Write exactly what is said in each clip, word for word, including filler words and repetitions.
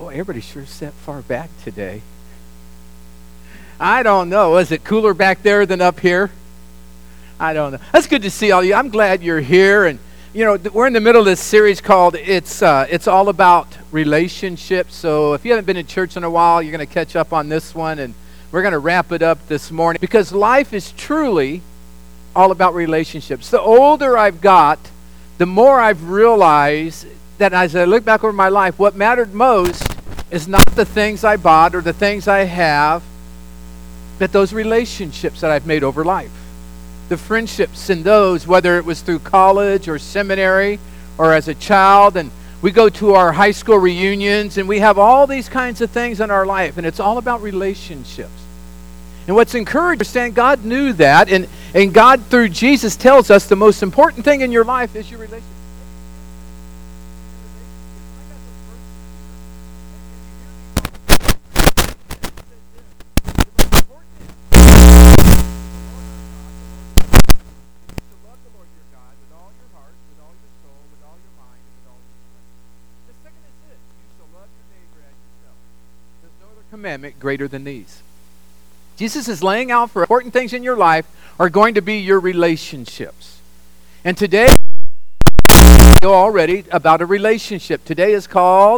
Boy, everybody sure sat far back today. I don't know. Is it cooler back there than up here? I don't know. That's good to see all of you. I'm glad you're here. And, you know, we're in the middle of this series called It's uh, It's All About Relationships. So if you haven't been in church in a while, you're going to catch up on this one. And we're going to wrap it up this morning. Because life is truly all about relationships. The older I've got, the more I've realized that as I look back over my life, what mattered most is not the things I bought or the things I have, but those relationships that I've made over life. The friendships in those, whether it was through college or seminary or as a child, and we go to our high school reunions and we have all these kinds of things in our life, and it's all about relationships. And what's encouraging, understand God knew that, and, and God through Jesus tells us the most important thing in your life is your relationship. Commandment greater than these. Jesus is laying out for important things in your life are going to be your relationships. And today, you know already about a relationship. Today is called,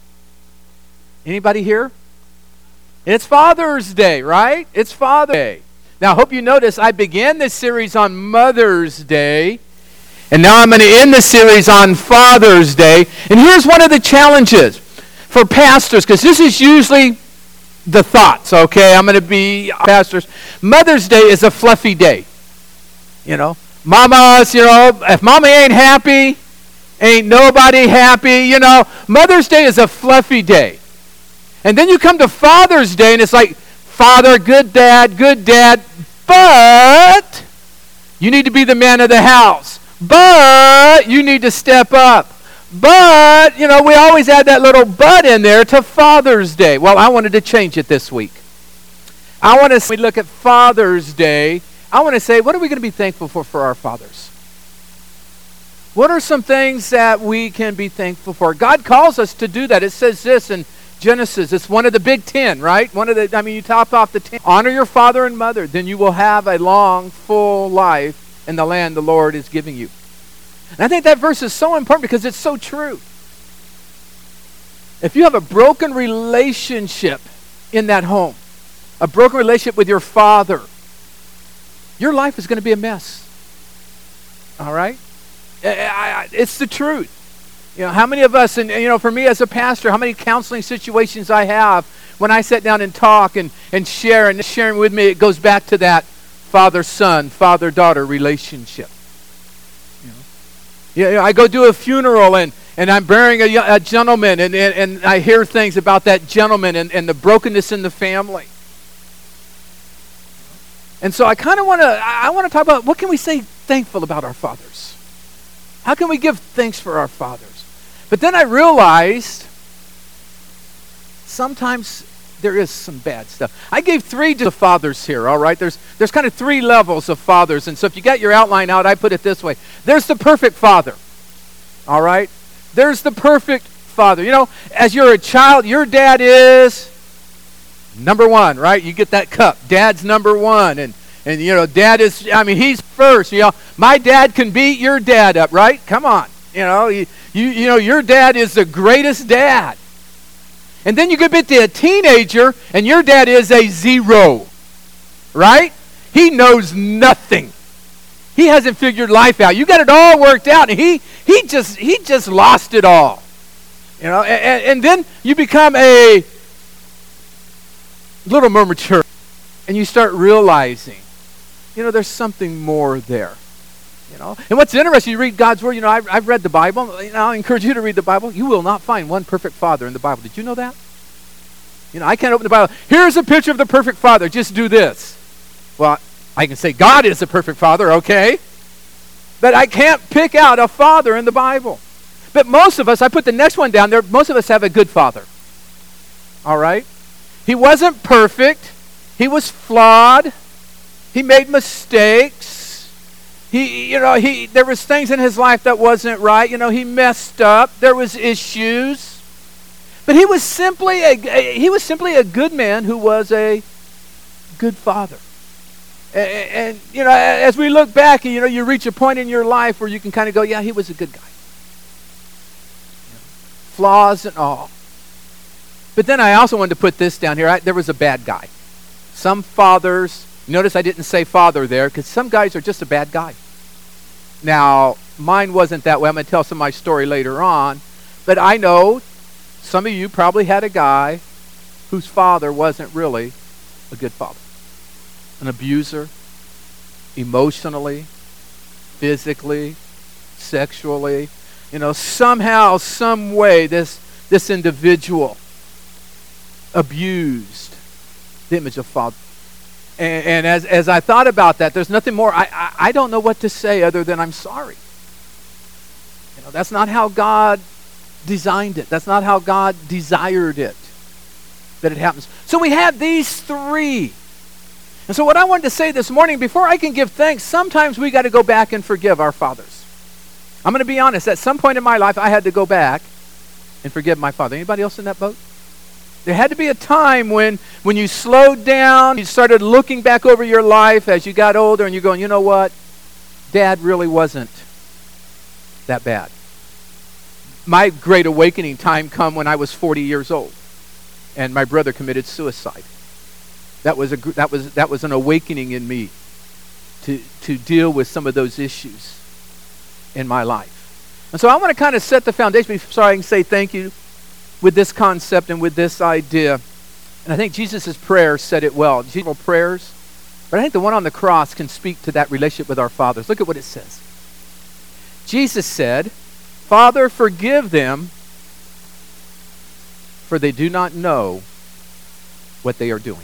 anybody here? It's Father's Day, right? It's Father's Day. Now, I hope you notice I began this series on Mother's Day, and now I'm going to end the series on Father's Day. And here's one of the challenges for pastors, because this is usually the thoughts, okay? I'm going to be pastors. Mother's Day is a fluffy day. You know, mamas, you know, if mama ain't happy, ain't nobody happy, you know. Mother's Day is a fluffy day. And then you come to Father's Day, and it's like, Father, good dad, good dad, but you need to be the man of the house. But you need to step up. But, you know, we always add that little but in there to Father's Day. Well, I wanted to change it this week. I want to, we look at Father's Day, I want to say, what are we going to be thankful for for our fathers? What are some things that we can be thankful for? God calls us to do that. It says this in Genesis. It's one of the big ten, right? One of the, I mean, you top off the ten. Honor your father and mother, then you will have a long, full life in the land the Lord is giving you. And I think that verse is so important because it's so true. If you have a broken relationship in that home, a broken relationship with your father, your life is going to be a mess. All right? It's the truth. You know, how many of us, and you know, for me as a pastor, how many counseling situations I have when I sit down and talk and, and share, and sharing with me, it goes back to that father-son, father-daughter relationship. You know, I go do a funeral and, and I'm burying a, a gentleman and, and, and I hear things about that gentleman and, and the brokenness in the family. And so I kind of want to, I want to talk about what can we say thankful about our fathers? How can we give thanks for our fathers? But then I realized sometimes there is some bad stuff. I gave three to the fathers here, all right? There's there's kind of three levels of fathers. And so if you got your outline out, I put it this way. There's the perfect father, all right? There's the perfect father. You know, as you're a child, your dad is number one, right? You get that cup. Dad's number one. And, and you know, dad is, I mean, he's first. You know, my dad can beat your dad up, right? Come on. You know, you, you, you know, your dad is the greatest dad. And then you get bit to a teenager, and your dad is a zero, right? He knows nothing. He hasn't figured life out. You got it all worked out, and he he just he just lost it all, you know. And, and then you become a little more mature, and you start realizing, you know, there's something more there. You know, and what's interesting, you read God's word. You know, I've, I've read the Bible. You know, I encourage you to read the Bible. You will not find one perfect father in the Bible. Did you know that? You know, I can't open the Bible. Here's a picture of the perfect father. Just do this. Well, I can say God is the perfect father, okay? But I can't pick out a father in the Bible. But most of us, I put the next one down there, most of us have a good father. All right? He wasn't perfect. He was flawed. He made mistakes. He, you know, he there was things in his life that wasn't right. You know, he messed up. There was issues. But he was simply a, a he was simply a good man who was a good father. And, and you know, as we look back, you know, you reach a point in your life where you can kind of go, yeah, he was a good guy. Flaws and all. But then I also wanted to put this down here. I, there was a bad guy. Some fathers, notice I didn't say father there, because some guys are just a bad guy. Now, mine wasn't that way. I'm going to tell some of my story later on. But I know some of you probably had a guy whose father wasn't really a good father. An abuser, emotionally, physically, sexually. You know, somehow, some way, this, this individual abused the image of father. And, and as, as I thought about that, there's nothing more. I, I, I don't know what to say other than I'm sorry. You know, that's not how God designed it. That's not how God desired it, that it happens. So we have these three. And so what I wanted to say this morning, before I can give thanks, sometimes we got to go back and forgive our fathers. I'm going to be honest. At some point in my life, I had to go back and forgive my father. Anybody else in that boat? There had to be a time when, when you slowed down, you started looking back over your life as you got older, and you're going, you know what? Dad really wasn't that bad. My great awakening time come when I was forty years old, and my brother committed suicide. That was a that was that was an awakening in me to to deal with some of those issues in my life. And so I want to kind of set the foundation, so I can say thank you with this concept and with this idea. And I think Jesus' prayer said it well. Jesus' prayers, but I think the one on the cross can speak to that relationship with our fathers. Look at what it says. Jesus said, Father, forgive them, for they do not know what they are doing.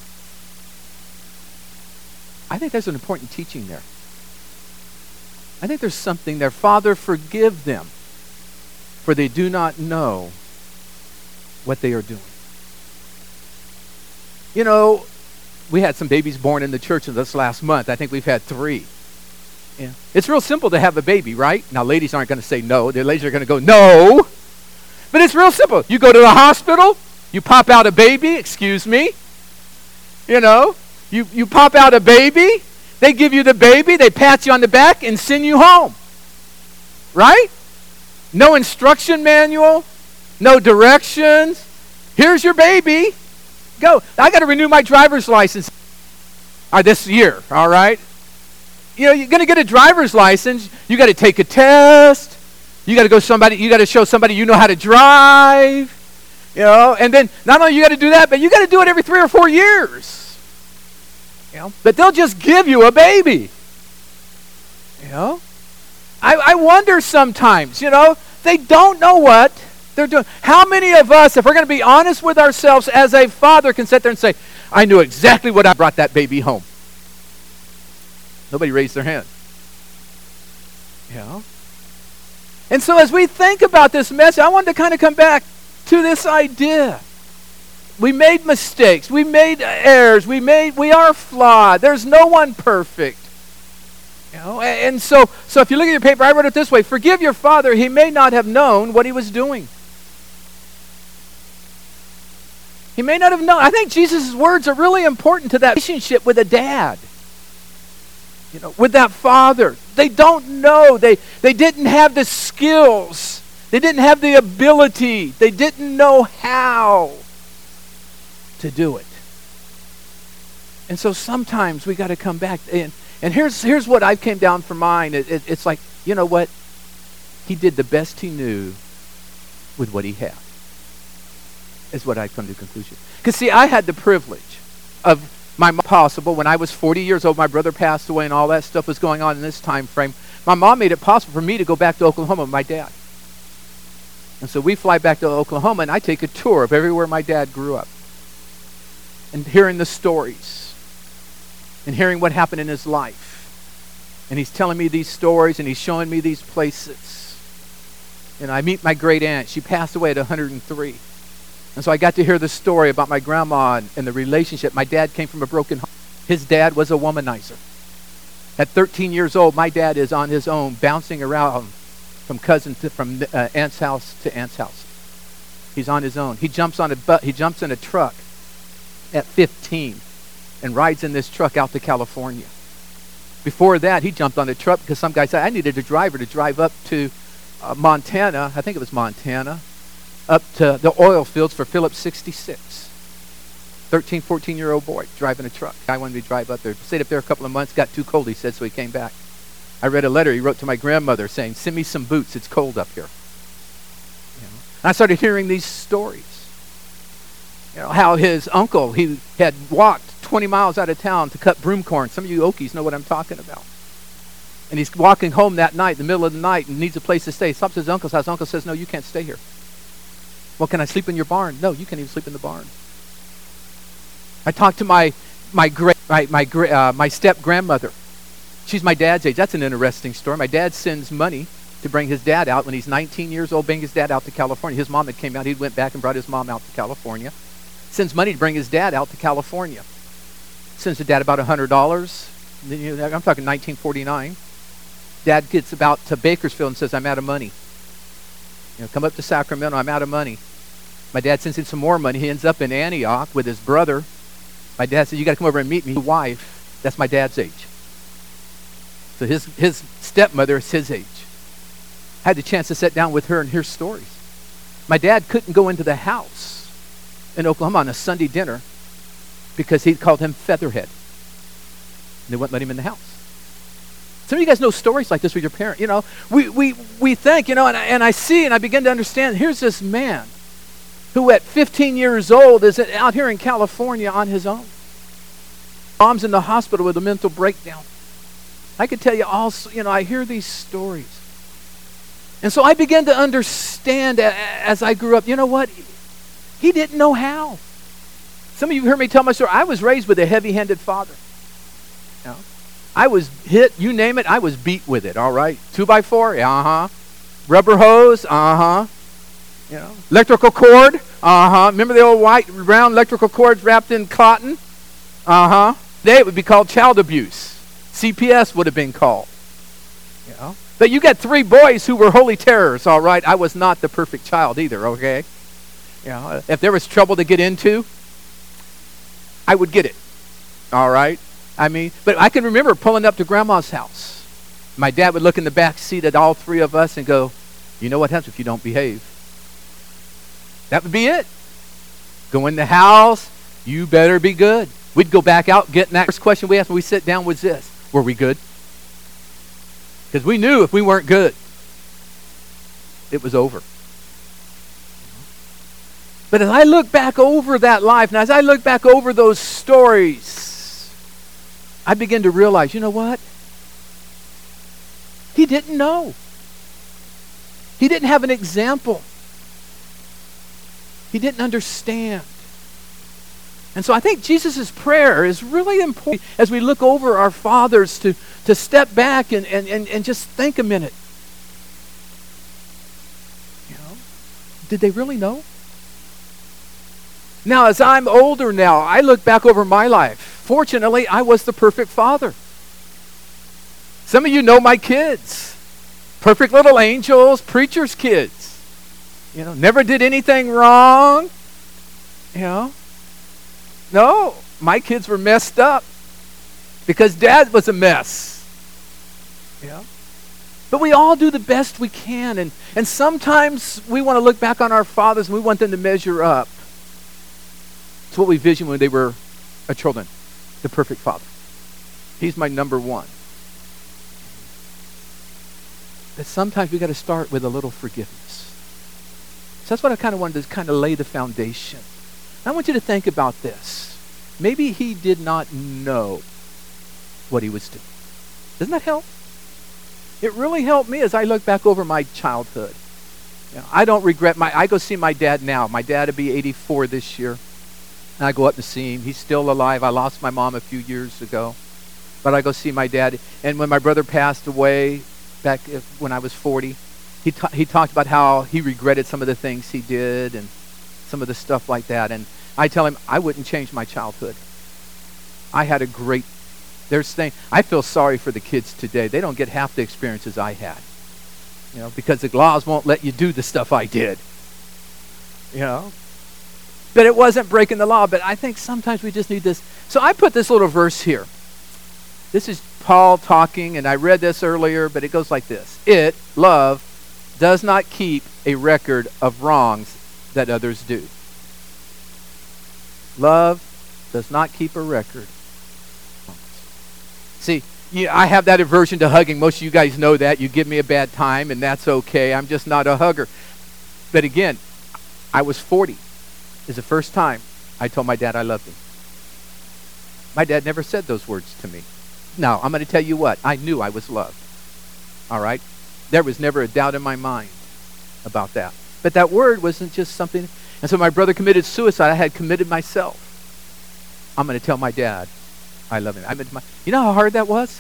I think there's an important teaching there. I think there's something there. Father, forgive them, for they do not know what they are doing. You know, we had some babies born in the church in this last month. I think we've had three. Yeah. It's real simple to have a baby, right? Now, ladies aren't going to say no. The ladies are going to go, no. But it's real simple. You go to the hospital, you pop out a baby, excuse me. You know, you, you pop out a baby, they give you the baby, they pat you on the back and send you home. Right? No instruction manual, no directions. Here's your baby. Go. I got to renew my driver's license uh, this year, all right? You know, you're going to get a driver's license. You got to take a test. You got to go somebody. You got to show somebody you know how to drive. You know, and then not only you got to do that, but you got to do it every three or four years. You know, but they'll just give you a baby. You know, I, I wonder sometimes. You know, they don't know what they're doing. How many of us, if we're going to be honest with ourselves as a father, can sit there and say, "I knew exactly what I brought that baby home." Nobody raised their hand. You know? And so as we think about this message, I wanted to kind of come back to this idea. We made mistakes. We made errors. We made we are flawed. There's no one perfect. You know? And so so if you look at your paper, I wrote it this way: forgive your father, he may not have known what he was doing. He may not have known. I think Jesus' words are really important to that relationship with a dad. You know, with that father. They don't know. They, they didn't have the skills. They didn't have the ability. They didn't know how to do it. And so sometimes we got to come back. And, and here's, here's what I came down from mine. It, it, it's like, you know what? He did the best he knew with what he had. Is what I've come to the conclusion. Because see, I had the privilege of my mom possible. When I was forty years old, my brother passed away and all that stuff was going on in this time frame. My mom made it possible for me to go back to Oklahoma with my dad. And so we fly back to Oklahoma and I take a tour of everywhere my dad grew up. And hearing the stories. And hearing what happened in his life. And he's telling me these stories and he's showing me these places. And I meet my great aunt. She passed away at one hundred three. And so I got to hear the story about my grandma and, and the relationship. My dad came from a broken home. His dad was a womanizer. At thirteen years old, my dad is on his own, bouncing around from cousin to from uh, aunt's house to aunt's house. He's on his own. He jumps on a bu- he jumps in a truck at fifteen and rides in this truck out to California. Before that, he jumped on a truck because some guy said, I needed a driver to drive up to uh, Montana, I think it was Montana, up to the oil fields for Phillips sixty-six. thirteen, fourteen-year-old boy driving a truck. I wanted me to drive up there. Stayed up there a couple of months, got too cold, he said, so he came back. I read a letter he wrote to my grandmother saying, send me some boots, it's cold up here. You know? And I started hearing these stories. You know, how his uncle, he had walked twenty miles out of town to cut broom corn. Some of you Okies know what I'm talking about. And he's walking home that night, in the middle of the night, and needs a place to stay. He stops at his uncle's house. Uncle says, no, you can't stay here. Well, can I sleep in your barn? No, you can't even sleep in the barn. I talked to my my great my my uh, my step grandmother. She's my dad's age. That's an interesting story. My dad sends money to bring his dad out when he's nineteen years old, bring his dad out to California. His mom had came out. He went back and brought his mom out to California. Sends money to bring his dad out to California. Sends the dad about one hundred dollars. I'm talking nineteen forty-nine. Dad gets about to Bakersfield and says, I'm out of money. You know, come up to Sacramento, I'm out of money. My dad sends him some more money. He ends up in Antioch with his brother. My dad said, you got to come over and meet me. My wife, that's my dad's age. So his, his stepmother is his age. I had the chance to sit down with her and hear stories. My dad couldn't go into the house in Oklahoma on a Sunday dinner because he called him Featherhead. And they wouldn't let him in the house. Some of you guys know stories like this with your parent. You know, we we we think, you know, and I, and I see and I begin to understand, here's this man who at fifteen years old is out here in California on his own. Mom's in the hospital with a mental breakdown. I could tell you all, you know, I hear these stories. And so I began to understand as I grew up, you know what? He didn't know how. Some of you heard me tell my story. I was raised with a heavy-handed father. You know, I was hit, you name it, I was beat with it, all right? Two by four, uh-huh. Rubber hose, uh-huh. You know, electrical cord, uh-huh. Remember the old white, round electrical cords wrapped in cotton? Uh-huh. Today it would be called child abuse. C P S would have been called. You know? But you got three boys who were holy terrors, all right? I was not the perfect child either, okay? You know, if there was trouble to get into, I would get it, all right? I mean, but I can remember pulling up to Grandma's house. My dad would look in the back seat at all three of us and go, you know what happens if you don't behave? That would be it. Go in the house, you better be good. We'd go back out, get in that first question we asked when we sit down was this, were we good? Because we knew if we weren't good, it was over. But as I look back over that life, and as I look back over those stories, I begin to realize, you know what? He didn't know. He didn't have an example. He didn't understand. And so I think Jesus' prayer is really important as we look over our fathers to, to step back and, and, and, and just think a minute. You know, did they really know? Now, as I'm older now, I look back over my life. Fortunately, I was the perfect father. Some of you know my kids. Perfect little angels, preacher's kids. You know, never did anything wrong. You know. No, my kids were messed up because Dad was a mess. You know. But we all do the best we can. And, and sometimes we want to look back on our fathers and we want them to measure up to what we visioned when they were a children. The perfect father. He's my number one. But sometimes we got to start with a little forgiveness. So that's what I kind of wanted to kind of lay the foundation. I want you to think about this. Maybe he did not know what he was doing. Doesn't that help? It really helped me as I look back over my childhood. You know, I don't regret my, I go see my dad now. My dad will be eighty-four this year. And I go up to see him. He's still alive. I lost my mom a few years ago. But I go see my dad. And when my brother passed away back when I was forty, he, ta- he talked about how he regretted some of the things he did and some of the stuff like that. And I tell him, I wouldn't change my childhood. I had a great, there's thing, I feel sorry for the kids today. They don't get half the experiences I had. You know, because the laws won't let you do the stuff I did. You know? But it wasn't breaking the law. But I think sometimes we just need this. So I put this little verse here. This is Paul talking, and I read this earlier, but it goes like this. It, love, does not keep a record of wrongs that others do. Love does not keep a record. See, you, I have that aversion to hugging. Most of you guys know that. You give me a bad time, and that's okay. I'm just not a hugger. But again, I was forty. It's the first time I told my dad I loved him. My dad never said those words to me. Now, I'm going to tell you what. I knew I was loved. All right? There was never a doubt in my mind about that. But that word wasn't just something. And so my brother committed suicide. I had committed myself. I'm going to tell my dad I love him. I mean, my, you know how hard that was?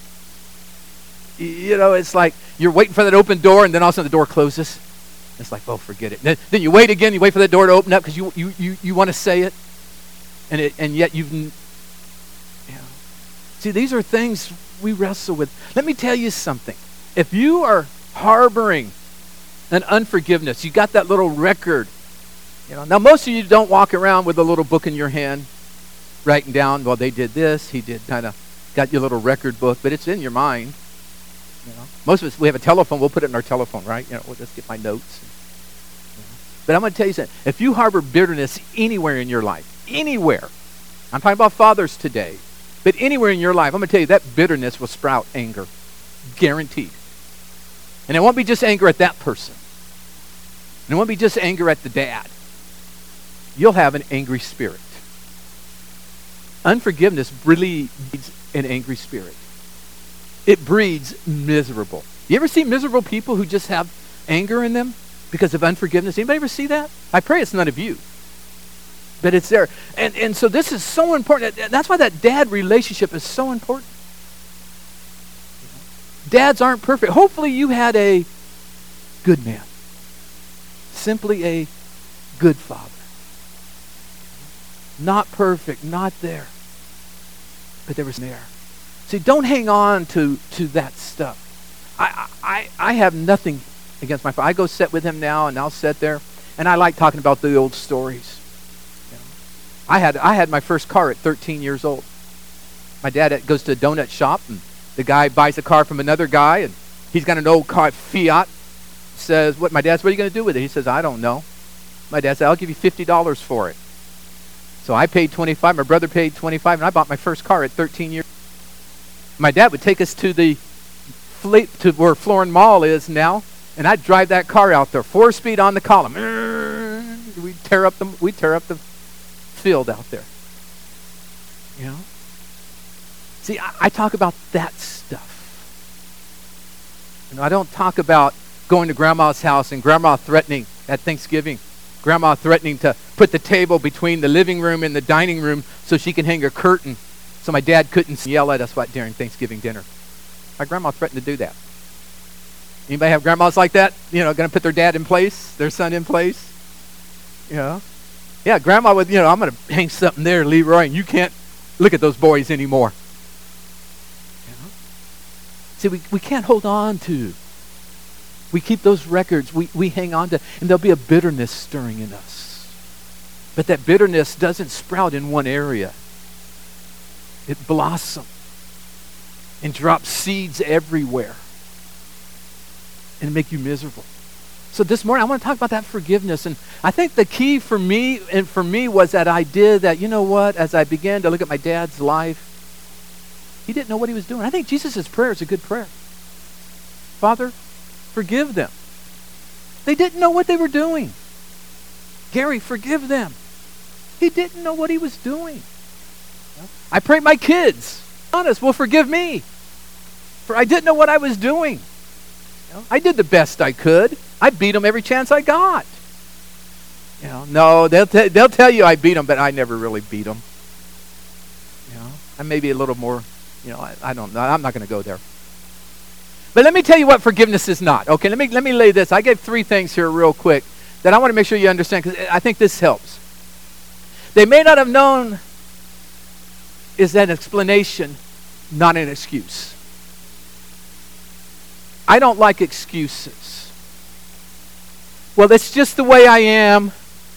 You know, it's like you're waiting for that open door, and then all of a sudden the door closes. It's like, oh, forget it. Then, then you wait again. You wait for that door to open up because you you you, you want to say it, and it and yet you've. You know. See, these are things we wrestle with. Let me tell you something. If you are harboring an unforgiveness, you got that little record. You know. Now, most of you don't walk around with a little book in your hand, writing down, well, they did this, he did, kind of got your little record book, but it's in your mind. You know. Most of us, we have a telephone, we'll put it in our telephone, right? You know, we'll just get my notes. You know. But I'm going to tell you something. If you harbor bitterness anywhere in your life, anywhere, I'm talking about fathers today, but anywhere in your life, I'm going to tell you that bitterness will sprout anger. Guaranteed. And it won't be just anger at that person. And it won't be just anger at the dad. You'll have an angry spirit. Unforgiveness really breeds an angry spirit. It breeds miserable. You ever see miserable people who just have anger in them because of unforgiveness? Anybody ever see that? I pray it's none of you. But it's there. And and so this is so important. That's why that dad relationship is so important. Dads aren't perfect. Hopefully you had a good man. Simply a good father. Not perfect, not there. But there was there. See, don't hang on to, to that stuff. I, I I have nothing against my father. I go sit with him now, and I'll sit there, and I like talking about the old stories. You know, I had I had my first car at thirteen years old. My dad goes to a donut shop, and the guy buys a car from another guy, and he's got an old car, Fiat. Says, "What, my dad? What are you going to do with it?" He says, "I don't know." My dad said, "I'll give you fifty dollars for it." So I paid twenty-five. My brother paid twenty-five, and I bought my first car at thirteen years. My dad would take us to the fleet to where Florin Mall is now, and I'd drive that car out there, four speed on the column. We tear up the we tear up the field out there. You know. See, I, I talk about that stuff. You know, I don't talk about going to Grandma's house and Grandma threatening at Thanksgiving. Grandma threatening to put the table between the living room and the dining room so she can hang a curtain so my dad couldn't yell at us what during Thanksgiving dinner. My grandma threatened to do that. Anybody have grandmas like that? You know, going to put their dad in place, their son in place? You know? Yeah, grandma would, you know, I'm going to hang something there, Leroy, and you can't look at those boys anymore. You know? See, we, we can't hold on to. We keep those records. We, we hang on to, and there'll be a bitterness stirring in us. But that bitterness doesn't sprout in one area. It blossoms and drops seeds everywhere and make you miserable. So this morning, I want to talk about that forgiveness. And I think the key for me and for me was that idea that, you know what, as I began to look at my dad's life, he didn't know what he was doing. I think Jesus' prayer is a good prayer. Father, forgive them. They didn't know what they were doing. Gary, forgive them. He didn't know what he was doing. I pray my kids, honest, will forgive me. For I didn't know what I was doing. I did the best I could. I beat them every chance I got. You know, no, they'll, t- they'll tell you I beat them, but I never really beat them. You know, I may be a little more, you know, I, I don't know. I'm not going to go there. But let me tell you what forgiveness is not. Okay, let me let me lay this. I gave three things here real quick that I want to make sure you understand because I think this helps. They may not have known is an explanation, not an excuse. I don't like excuses. Well, that's just the way I am.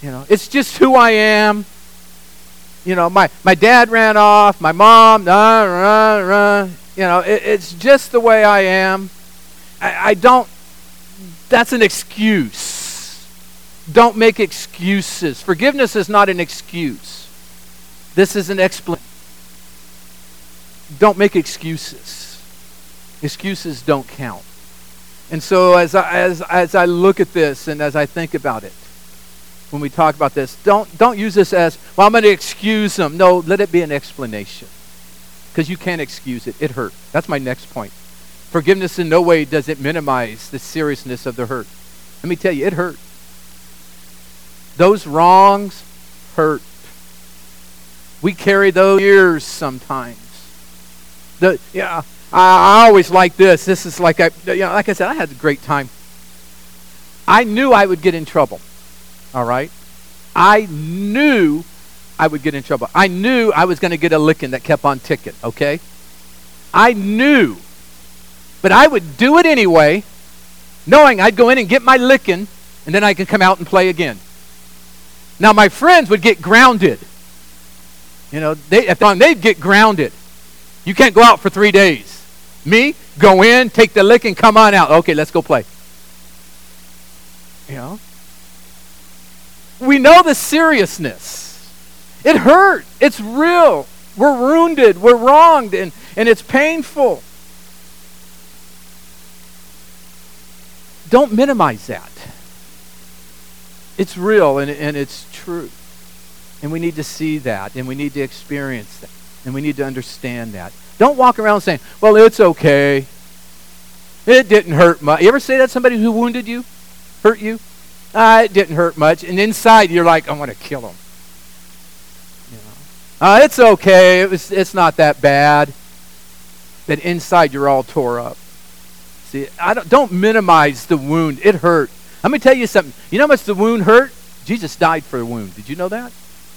You know, it's just who I am. You know, my, my dad ran off, my mom, run, run, run. You know, it, it's just the way I am. I, I don't, that's an excuse. Don't make excuses. Forgiveness is not an excuse. This is an explanation. Don't make excuses. Excuses don't count. And so as I, as, as I look at this and as I think about it, when we talk about this, don't, don't use this as, well, I'm going to excuse them. No, let it be an explanation. Because you can't excuse it. It hurt. That's my next point. Forgiveness in no way does it minimize the seriousness of the hurt. Let me tell you, it hurt. Those wrongs hurt. We carry those years sometimes. The, yeah, I, I always like this. This is like I, you know, like I said, I had a great time. I knew I would get in trouble. All right? I knew I would get in trouble. I knew I was going to get a licking that kept on ticking, okay? I knew. But I would do it anyway, knowing I'd go in and get my licking, and then I could come out and play again. Now, my friends would get grounded. You know, they, if they'd get grounded. You can't go out for three days. Me, go in, take the licking, come on out. Okay, let's go play. You know? We know the seriousness. It hurt. It's real. We're wounded. We're wronged. And, and it's painful. Don't minimize that. It's real and, and it's true. And we need to see that. And we need to experience that. And we need to understand that. Don't walk around saying, well, it's okay. It didn't hurt much. You ever say that to somebody who wounded you? Hurt you? Uh, it didn't hurt much. And inside you're like, I want to kill him. You know? Uh, it's okay. It was, it's not that bad. But inside you're all tore up. See, I don't, don't minimize the wound. It hurt. Let me tell you something. You know how much the wound hurt? Jesus died for the wound. Did you know that?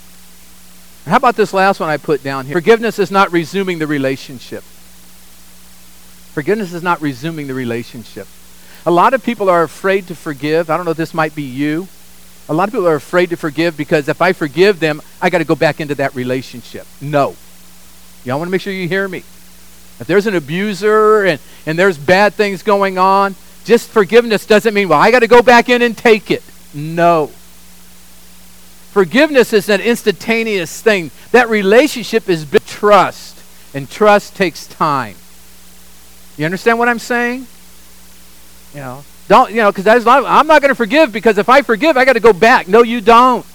How about this last one I put down here? Forgiveness is not resuming the relationship. Forgiveness is not resuming the relationship. A lot of people are afraid to forgive. I don't know if this might be you. A lot of people are afraid to forgive because if I forgive them, I got to go back into that relationship. No. Y'all want to make sure you hear me. If there's an abuser and, and there's bad things going on, just forgiveness doesn't mean, well, I got to go back in and take it. No. Forgiveness is an instantaneous thing. That relationship is built trust, and trust takes time. You understand what I'm saying? You know, don't, you know, because there's a lot of, I'm not going to forgive because if I forgive, I got to go back. No, you don't.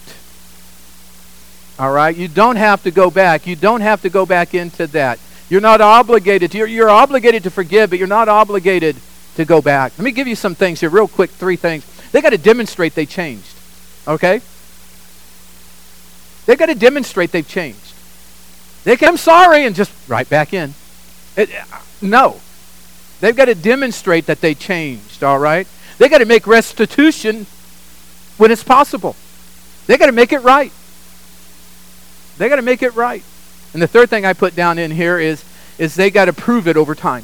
All right? You don't have to go back. You don't have to go back into that. You're not obligated. You're, you're obligated to forgive, but you're not obligated to go back. Let me give you some things here, real quick, three things. They got to demonstrate they changed. Okay? They got to demonstrate they've changed. They can, I'm sorry, and just right back in. It, no. They've got to demonstrate that they changed, all right? They got to make restitution when it's possible. They got to make it right. They got to make it right. And the third thing I put down in here is, is they got to prove it over time.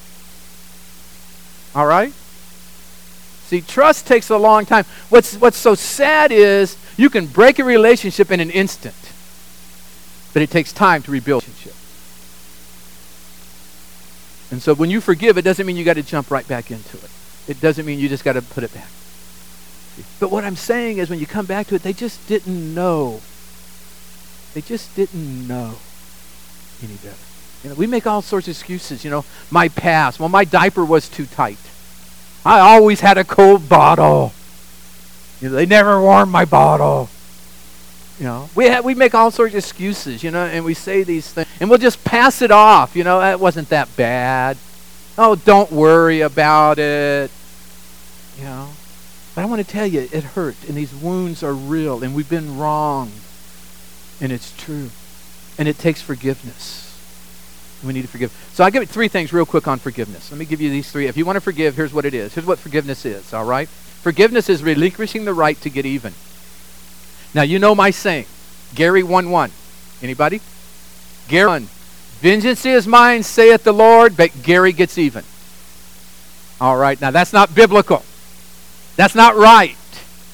All right? See, trust takes a long time. What's, what's so sad is you can break a relationship in an instant, but it takes time to rebuild a relationship. And so when you forgive, it doesn't mean you got to jump right back into it. It doesn't mean you just got to put it back. But what I'm saying is when you come back to it, they just didn't know. They just didn't know any better. You know, we make all sorts of excuses. You know, my past. Well, my diaper was too tight. I always had a cold bottle. You know, they never warmed my bottle. You know, we ha- we make all sorts of excuses, you know, and we say these things, and we'll just pass it off. You know, it wasn't that bad. Oh, don't worry about it. You know, but I want to tell you, it hurt, and these wounds are real, and we've been wronged, and it's true, and it takes forgiveness. We need to forgive. So I give it three things real quick on forgiveness. Let me give you these three. If you want to forgive, here's what it is. Here's what forgiveness is, all right? Forgiveness is relinquishing the right to get even. Now, you know my saying, Gary one one. Anybody? Gary one. Vengeance is mine, saith the Lord, but Gary gets even. All right, now that's not biblical. That's not right.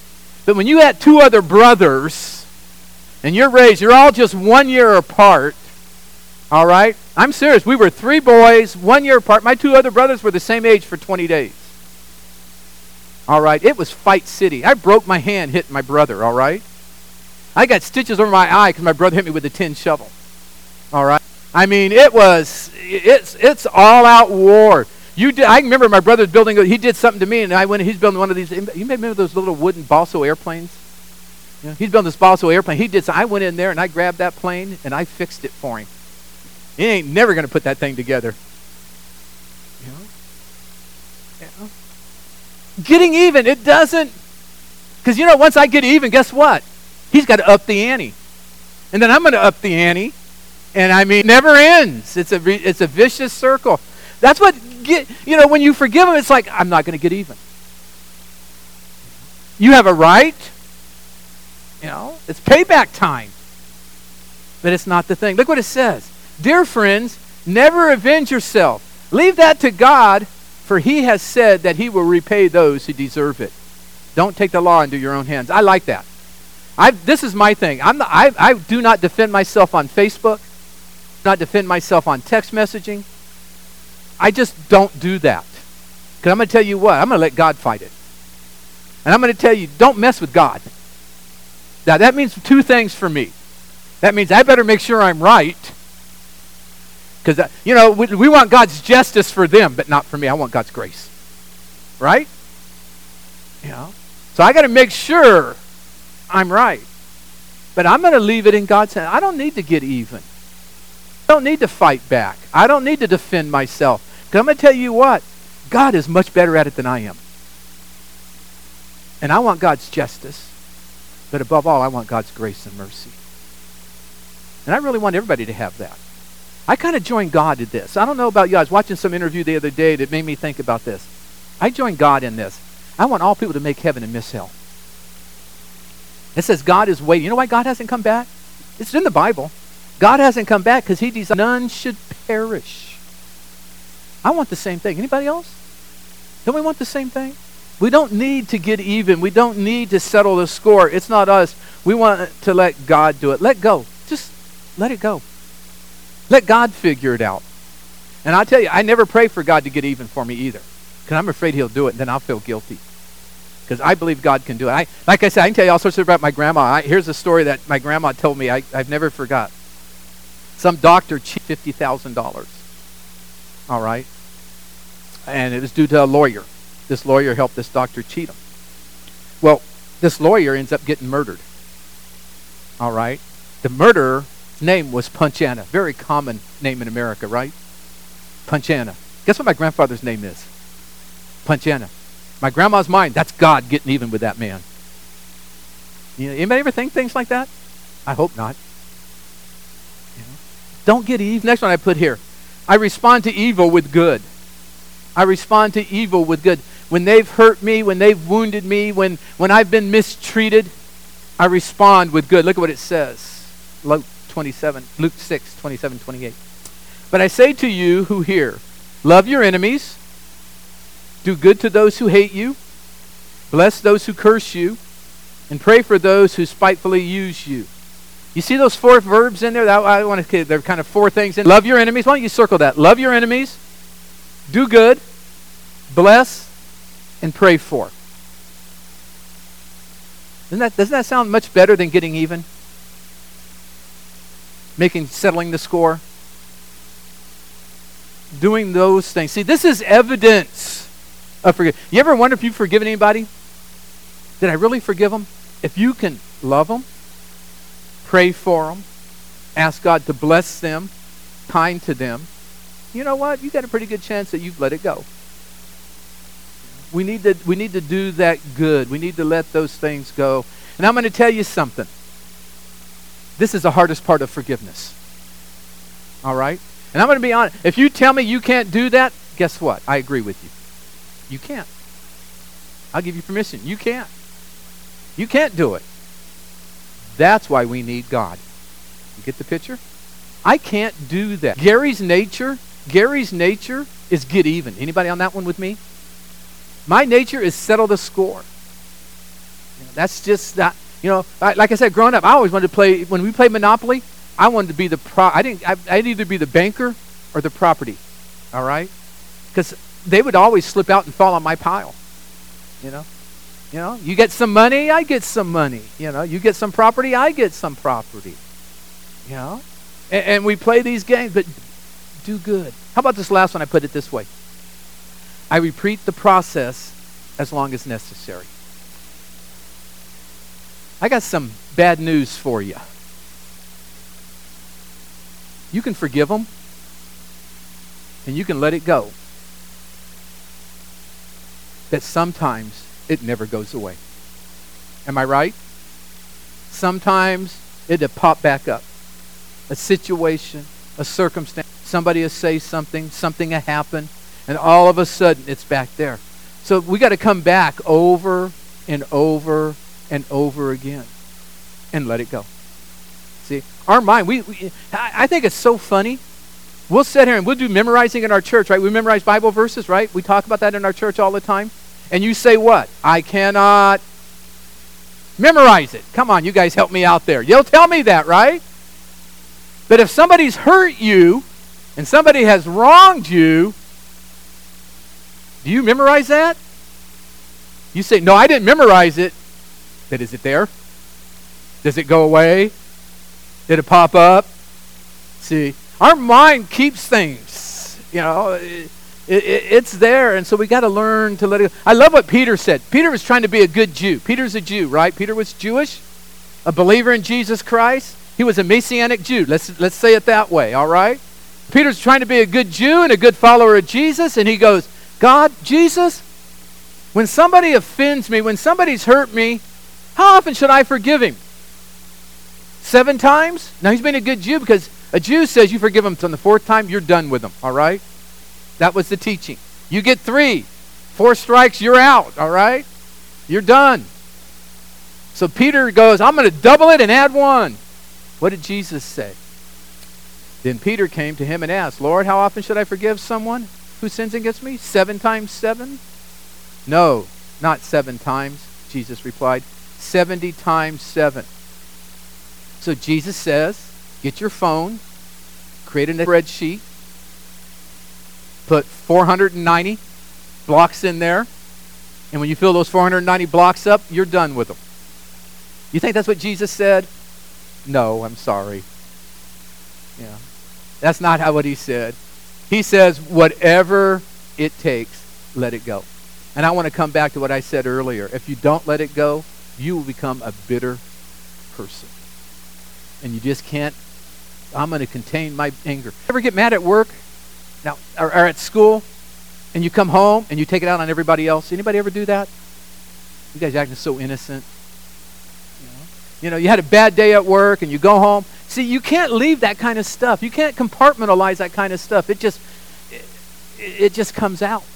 But when you had two other brothers, and you're raised, you're all just one year apart, all right? I'm serious. We were three boys, one year apart. My two other brothers were the same age for twenty days. All right? It was Fight City. I broke my hand hitting my brother, all right? I got stitches over my eye because my brother hit me with a tin shovel. All right? I mean, it was, it's it's all-out war. You did, I remember my brother building, he did something to me, and I went, he's building one of these, you remember those little wooden balsa airplanes? You know, he's building this balsa airplane. He did, so I went in there, and I grabbed that plane, and I fixed it for him. He ain't never going to put that thing together. You know? You know? Getting even, it doesn't, because, you know, once I get even, guess what? He's got to up the ante. And then I'm going to up the ante. And I mean, it never ends. It's a, re, it's a vicious circle. That's what, get, you know, when you forgive him, it's like, I'm not going to get even. You have a right. You know, it's payback time. But it's not the thing. Look what it says. Dear friends, never avenge yourself. Leave that to God, for he has said that he will repay those who deserve it. Don't take the law into your own hands. I like that. I this is my thing. I'm not, I I do not defend myself on Facebook. Not defend myself on text messaging. I just don't do that. Because I'm going to tell you what, I'm going to let God fight it. And I'm going to tell you, don't mess with God. Now that means two things for me. That means I better make sure I'm right. Because, uh, you know, we, we want God's justice for them, but not for me. I want God's grace. Right? You know? So I got to make sure I'm right. But I'm going to leave it in God's hand. I don't need to get even. I don't need to fight back. I don't need to defend myself. Because I'm going to tell you what, God is much better at it than I am. And I want God's justice. But above all, I want God's grace and mercy. And I really want everybody to have that. I kind of joined God in this. I don't know about you. I was watching some interview the other day that made me think about this. I joined God in this. I want all people to make heaven and miss hell. It says God is waiting. You know why God hasn't come back? It's in the Bible. God hasn't come back because he desired none should perish. I want the same thing. Anybody else? Don't we want the same thing? We don't need to get even. We don't need to settle the score. It's not us. We want to let God do it. Let go. Just let it go. Let God figure it out. And I'll tell you, I never pray for God to get even for me either. Because I'm afraid he'll do it, and then I'll feel guilty. Because I believe God can do it. I, like I said, I can tell you all sorts of about my grandma. I, here's a story that my grandma told me I, I've never forgot. Some doctor cheated fifty thousand dollars. All right? And it was due to a lawyer. This lawyer helped this doctor cheat him. Well, this lawyer ends up getting murdered. All right? The murderer's name was Punchana. Very common name in America, right? Punchana. Guess what my grandfather's name is? Punchana. My grandma's mind, that's God getting even with that man. You know, anybody ever think things like that? I hope not. You know? Don't get even. Next one I put here. I respond to evil with good. I respond to evil with good. When they've hurt me, when they've wounded me, when, when I've been mistreated, I respond with good. Look at what it says. Luke twenty-seven, Luke six, twenty-seven, twenty-eight. But I say to you who hear, love your enemies, do good to those who hate you, bless those who curse you, and pray for those who spitefully use you. You see those four verbs in there? That, I want to. They're kind of four things in. Love your enemies. Why don't you circle that? Love your enemies, do good, bless, and pray for. Doesn't that, doesn't that sound much better than getting even? Making, settling the score. Doing those things. See, this is evidence of forgiveness. You ever wonder if you've forgiven anybody? Did I really forgive them? If you can love them, pray for them, ask God to bless them, kind to them, you know what? You got a pretty good chance that you've let it go. We need to we need to do that good. We need to let those things go. And I'm going to tell you something. This is the hardest part of forgiveness. All right? And I'm going to be honest. If you tell me you can't do that, guess what? I agree with you. You can't. I'll give you permission. You can't. You can't do it. That's why we need God. You get the picture? I can't do that. Gary's nature, Gary's nature is get even. Anybody on that one with me? My nature is settle the score. You know, that's just that. You know, I, like I said, growing up, I always wanted to play. When we played Monopoly, I wanted to be the pro. I didn't. I, I'd either be the banker or the property. All right, because they would always slip out and fall on my pile. You know, you know, you get some money, I get some money. You know, you get some property, I get some property. You know, and, and we play these games, but do good. How about this last one? I put it this way: I repeat the process as long as necessary. I got some bad news for you. You can forgive them, and you can let it go. But sometimes it never goes away. Am I right? Sometimes it'll pop back up. A situation, a circumstance, somebody will say something, something will happen, and all of a sudden it's back there. So we got to come back over and over and over again and let it go. See, our mind, we, we I, I think it's so funny. We'll sit here and we'll do memorizing in our church, right? We memorize Bible verses, right? We talk about that in our church all the time. And you say what? I cannot memorize it. Come on, you guys help me out there. You'll tell me that, right? But if somebody's hurt you and somebody has wronged you, do you memorize that? You say, no, I didn't memorize it. But is it there? Does it go away? Did it pop up? See, our mind keeps things. You know, it, it, it's there, and so we got to learn to let it go. I love what Peter said. Peter was trying to be a good Jew. Peter's a Jew, right? Peter was Jewish, a believer in Jesus Christ. He was a Messianic Jew. Let's let's say it that way, all right? Peter's trying to be a good Jew and a good follower of Jesus, and he goes, God, Jesus, when somebody offends me, when somebody's hurt me, how often should I forgive him? Seven times? Now, he's been a good Jew because a Jew says you forgive him on the fourth time, you're done with him, all right? That was the teaching. You get three. Four strikes, you're out, all right? You're done. So Peter goes, I'm going to double it and add one. What did Jesus say? Then Peter came to him and asked, Lord, how often should I forgive someone who sins against me? Seven times seven? No, not seven times, Jesus replied. Seventy times seven. So Jesus says, get your phone, create a spreadsheet, put four hundred ninety blocks in there, and when you fill those four hundred ninety blocks up, you're done with them. You think that's what Jesus said? No, I'm sorry. Yeah, that's not how what he said. He says, whatever it takes, let it go. And I want to come back to what I said earlier. If you don't let it go, you will become a bitter person. And you just can't, I'm going to contain my anger. Ever get mad at work? Now, or, or at school? And you come home and you take it out on everybody else? Anybody ever do that? You guys acting so innocent. You know, you know, you had a bad day at work and you go home. See, you can't leave that kind of stuff. You can't compartmentalize that kind of stuff. It just, it, it just comes out.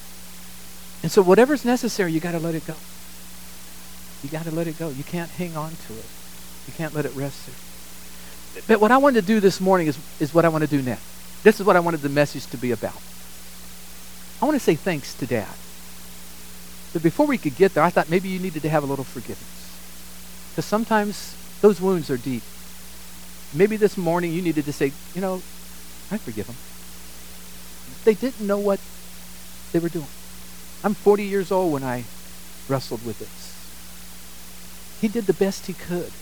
And so whatever's necessary, you got to let it go. You got to let it go. You can't hang on to it. You can't let it rest there. But what I wanted to do this morning is, is what I want to do next. This is what I wanted the message to be about. I want to say thanks to Dad. But before we could get there, I thought maybe you needed to have a little forgiveness. Because sometimes those wounds are deep. Maybe this morning you needed to say, you know, I forgive them. They didn't know what they were doing. I'm forty years old when I wrestled with this. He did the best he could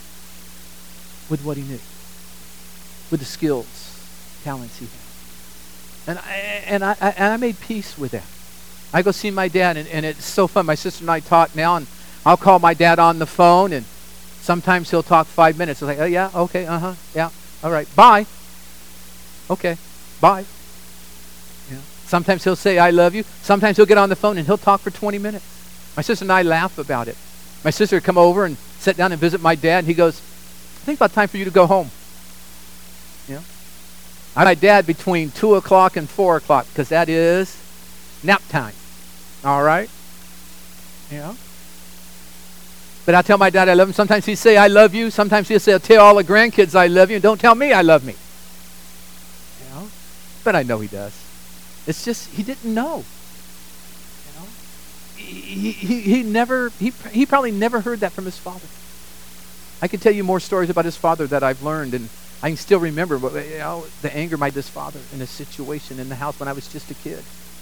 with what he knew, with the skills, talents he had. And I, and I, I, and I made peace with that. I go see my dad, and, and it's so fun. My sister and I talk now, and I'll call my dad on the phone, and sometimes he'll talk five minutes. It's like, oh, yeah, okay, uh-huh, yeah, all right, bye. Okay, bye. Yeah. Sometimes he'll say, I love you. Sometimes he'll get on the phone, and he'll talk for twenty minutes. My sister and I laugh about it. My sister would come over and sit down and visit my dad, and he goes, I think it's about time for you to go home. You know? I my dad between two o'clock and four o'clock, because that is nap time. All right? You know? But I tell my dad I love him. Sometimes he'll say, I love you. Sometimes he'll say, I'll tell all the grandkids I love you, and don't tell me I love me. You know? But I know he does. It's just, he didn't know. You know? he, he, he never, he, he probably never heard that from his father. I can tell you more stories about his father that I've learned, and I can still remember but, you know, the anger of my this father in a situation in the house when I was just a kid.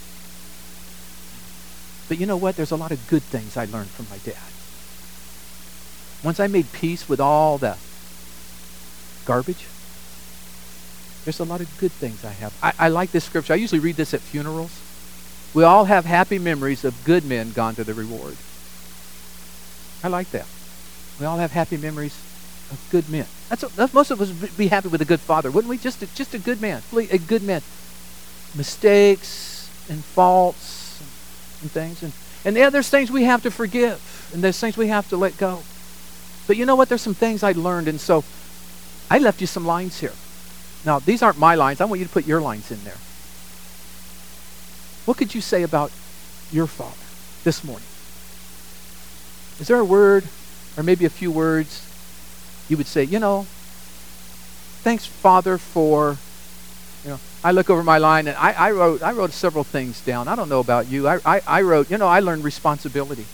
But you know what? There's a lot of good things I learned from my dad. Once I made peace with all the garbage, there's a lot of good things I have. I, I like this scripture. I usually read this at funerals. We all have happy memories of good men gone to the reward. I like that. We all have happy memories of good men. That's, that's most of us would be happy with a good father, wouldn't we? Just a, just a good man, a good man. Mistakes and faults and things, and and yeah, there's things we have to forgive, and there's things we have to let go. But you know what? There's some things I learned, and so I left you some lines here. Now, these aren't my lines. I want you to put your lines in there. What could you say about your father this morning? Is there a word, or maybe a few words, you would say, you know, thanks, Father, for, you know, I look over my line, and I, I wrote I wrote several things down. I don't know about you. I, I, I wrote, you know, I learned responsibility.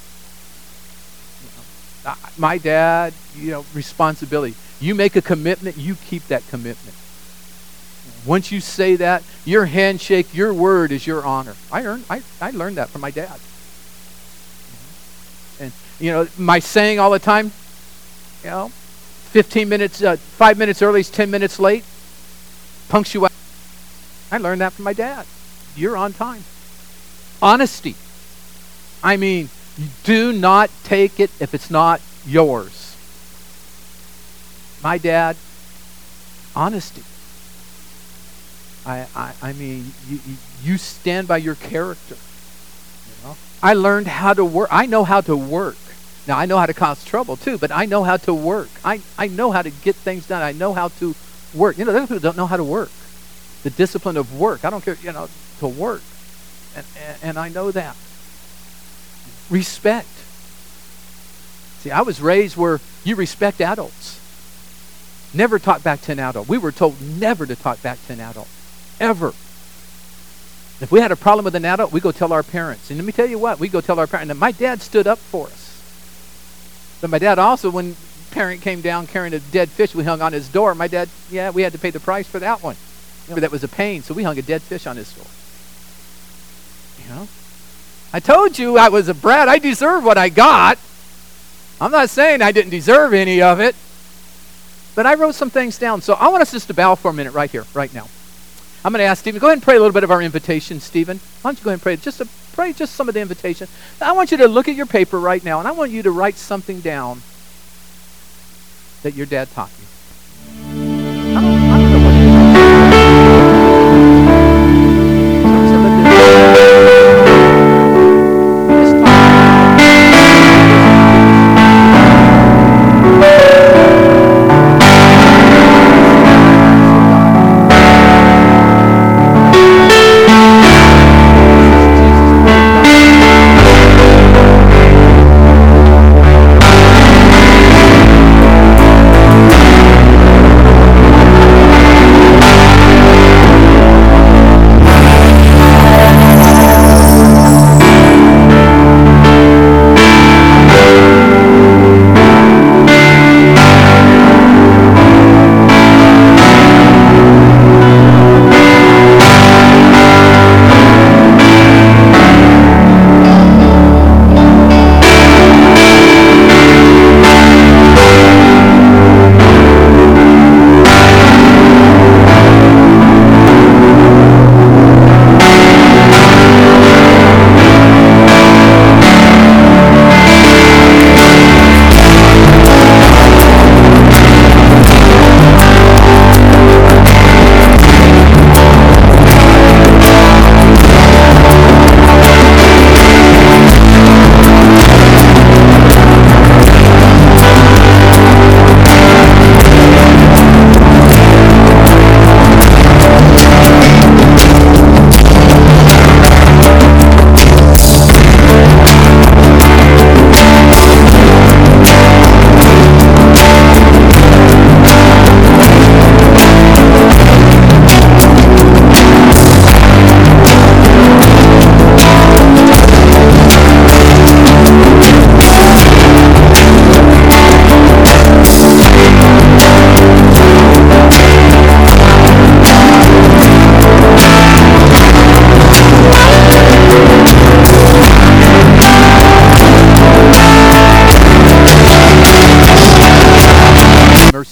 You know, my dad, you know, responsibility. You make a commitment, you keep that commitment. Once you say that, your handshake, your word is your honor. I earned, I, I learned that from my dad. And, you know, my saying all the time, you know, fifteen minutes, uh, five minutes early is ten minutes late. Punctuality. I learned that from my dad. You're on time. Honesty. I mean, do not take it if it's not yours. My dad, honesty. I, I, I mean, you, you stand by your character. You know? I learned how to work. I know how to work. Now, I know how to cause trouble too, but I know how to work. I, I know how to get things done. I know how to work. You know, there's people who don't know how to work. The discipline of work. I don't care, you know, to work. And, and, and I know that. Respect. See, I was raised where you respect adults. Never talk back to an adult. We were told never to talk back to an adult. Ever. If we had a problem with an adult, we go tell our parents. And let me tell you what, we go tell our parents. And my dad stood up for us. But my dad also, when parent came down carrying a dead fish we hung on his door, my dad, yeah, we had to pay the price for that one. You know, that was a pain, so we hung a dead fish on his door. You know? I told you I was a brat. I deserved what I got. I'm not saying I didn't deserve any of it. But I wrote some things down. So I want us just to bow for a minute right here, right now. I'm going to ask Stephen, go ahead and pray a little bit of our invitation, Stephen. Why don't you go ahead and pray just to pray just some of the invitation. I want you to look at your paper right now, and I want you to write something down that your dad taught you. I don't, I don't know what it is.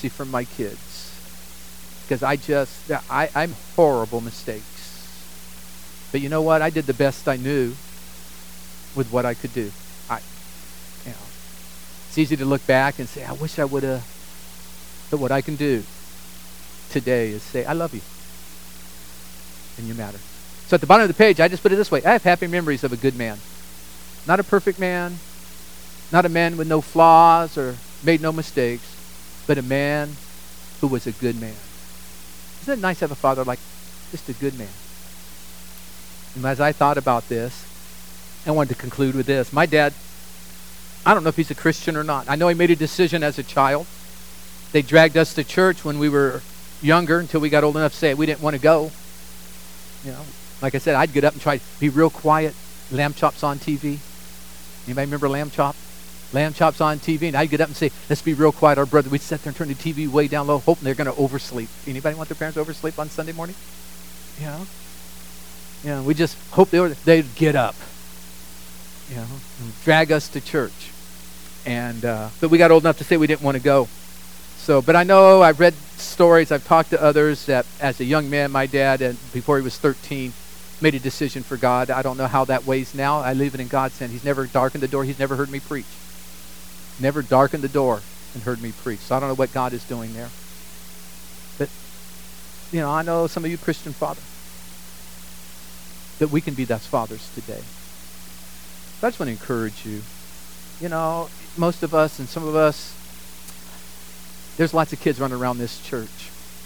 mercy from my kids. Because I just, I, I'm horrible mistakes. But you know what? I did the best I knew with what I could do. I, you know, it's easy to look back and say, I wish I would have. But what I can do today is say, I love you. And you matter. So at the bottom of the page, I just put it this way. I have happy memories of a good man. Not a perfect man. Not a man with no flaws or made no mistakes. But a man who was a good man. Isn't it nice to have a father like just a good man? And as I thought about this, I wanted to conclude with this. My dad, I don't know if he's a Christian or not. I know he made a decision as a child. They dragged us to church when we were younger until we got old enough to say we didn't want to go. You know, like I said, I'd get up and try to be real quiet. Lamb chops on T V. Anybody remember lamb chop? Lamb chops on T V, and I'd get up and say, let's be real quiet. Our brother, we'd sit there and turn the T V way down low, hoping they're going to oversleep. Anybody want their parents to oversleep on Sunday morning? You know? You know, we just hope they were, they'd get up. You know, and drag us to church. And, uh, but we got old enough to say we didn't want to go. So, but I know I've read stories, I've talked to others that as a young man, my dad, and before he was thirteen, made a decision for God. I don't know how that weighs now. I leave it in God's hand. He's never darkened the door. He's never heard me preach. Never darkened the door and heard me preach. So I don't know what God is doing there. But, you know, I know some of you Christian fathers, that we can be those fathers today. So I just want to encourage you. You know, most of us and some of us, there's lots of kids running around this church.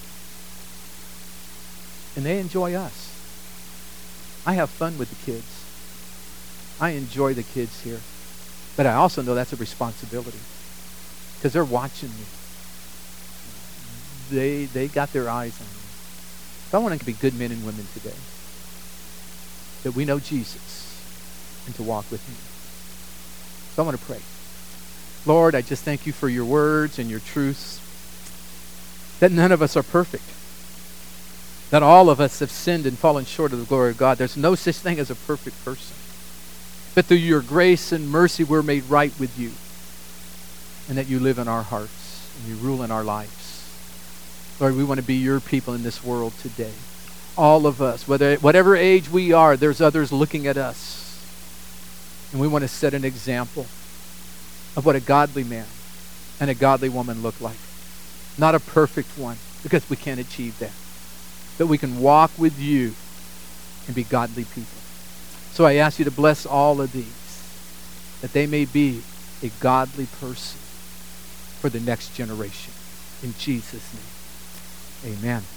And they enjoy us. I have fun with the kids. I enjoy the kids here. But I also know that's a responsibility. Because they're watching me. They they got their eyes on me. So I want to be good men and women today. That we know Jesus and to walk with him. So I want to pray. Lord, I just thank you for your words and your truths. That none of us are perfect. That all of us have sinned and fallen short of the glory of God. There's no such thing as a perfect person. But through your grace and mercy, we're made right with you. And that you live in our hearts and you rule in our lives. Lord, we want to be your people in this world today. All of us, whether whatever age we are, there's others looking at us. And we want to set an example of what a godly man and a godly woman look like. Not a perfect one, because we can't achieve that. But we can walk with you and be godly people. So I ask you to bless all of these, that they may be a godly person for the next generation. In Jesus' name, amen.